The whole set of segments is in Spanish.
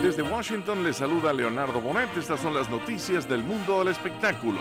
Desde Washington les saluda Leonardo Bonet. Estas son las noticias del mundo del espectáculo.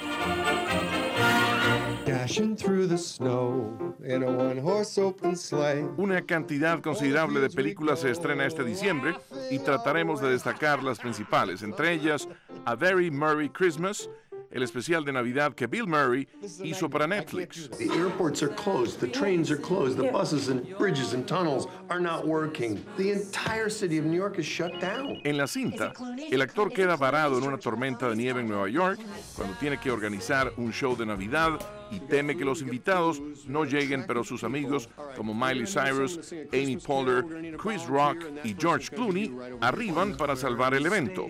Dashing through the snow in a one-horse open sleigh. Una cantidad considerable de películas se estrena este diciembre y trataremos de destacar las principales, entre ellas A Very Merry Christmas, el especial de Navidad que Bill Murray hizo para Netflix. The airports are closed, the trains are closed, the buses and bridges and tunnels are not working. The entire city of New York is shut down. En la cinta, el actor queda varado en una tormenta de nieve en Nueva York cuando tiene que organizar un show de Navidad y teme que los invitados no lleguen, pero sus amigos como Miley Cyrus, Amy Poehler, Chris Rock y George Clooney arriban para salvar el evento.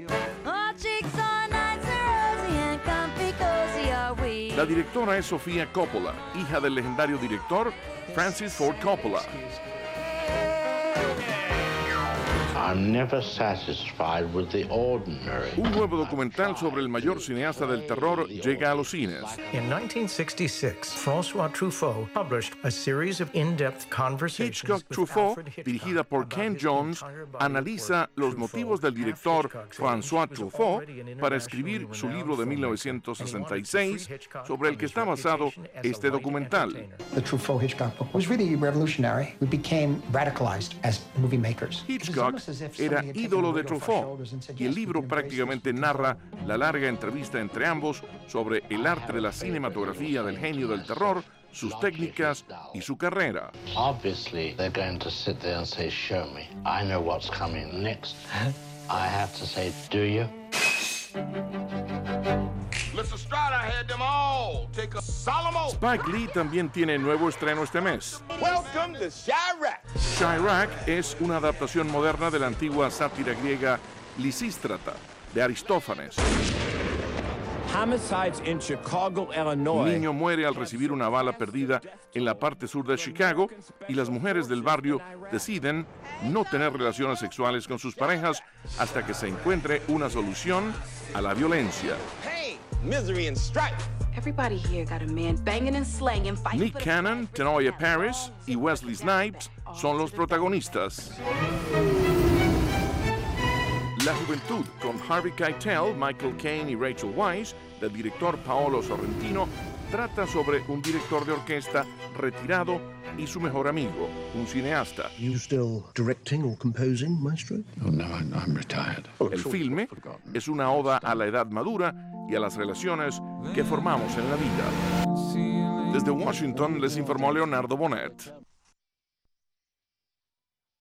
La directora es Sofía Coppola, hija del legendario director Francis Ford Coppola. I'm never satisfied with the ordinary. Un nuevo documental sobre el mayor cineasta del terror llega a los cines. In 1966, François Truffaut published a series of in-depth conversations Hitchcock with Truffaut, Alfred Hitchcock dirigida por about Ken his Jones, entire biography analiza of los Truffaut. motivos del director After Hitchcock's François age, he was Truffaut already an para escribir internationally su libro de renowned filmmaker, 1966, and he wanted to free Hitchcock sobre el from que his está basado reputation as a este light documental. entertainer. The Truffaut-Hitchcock book was really revolutionary. We became radicalized as movie makers. Hitchcock era ídolo de Truffaut y el libro prácticamente narra la larga entrevista entre ambos sobre el arte de la cinematografía del genio del terror, sus técnicas y su carrera. Obviously, they're going to sit there and say, show me. I know what's coming next. I have to say, do you? Mr. Strider had them all take a solemn oath. Spike Lee también tiene nuevo estreno este mes. Welcome to Chirac. Chirac es una adaptación moderna de la antigua sátira griega Lisístrata, de Aristófanes. Homicides in Chicago, Un Illinois. niño muere al recibir una bala perdida en la parte sur de Chicago y las mujeres del barrio deciden no tener relaciones sexuales con sus parejas hasta que se encuentre una solución a la violencia. Pain, misery, and strife. Everybody here got a man banging and slanging, fighting Nick for the- Cannon, Tenoya Paris y Wesley Snipes son los protagonistas. La juventud, con Harvey Keitel, Michael Caine y Rachel Weisz, del director Paolo Sorrentino, trata sobre un director de orquesta retirado y su mejor amigo, un cineasta. You still directing or composing, maestro? Oh, no, I'm retired. El filme es una oda a la edad madura y a las relaciones que formamos en la vida. Desde Washington les informó Leonardo Bonet.